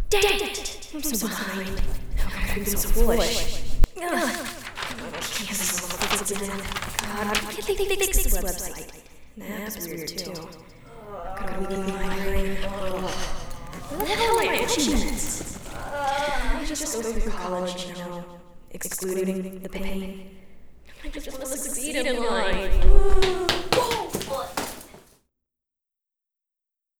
Dang it! I'm so behind. How could I be so foolish? Kansas will fix it again. God, I can't fix this website. The app is weird too. Got a weak migraine. What the hell am I itching minutes? I just go through college, excluding the pain. I just want to succeed in life.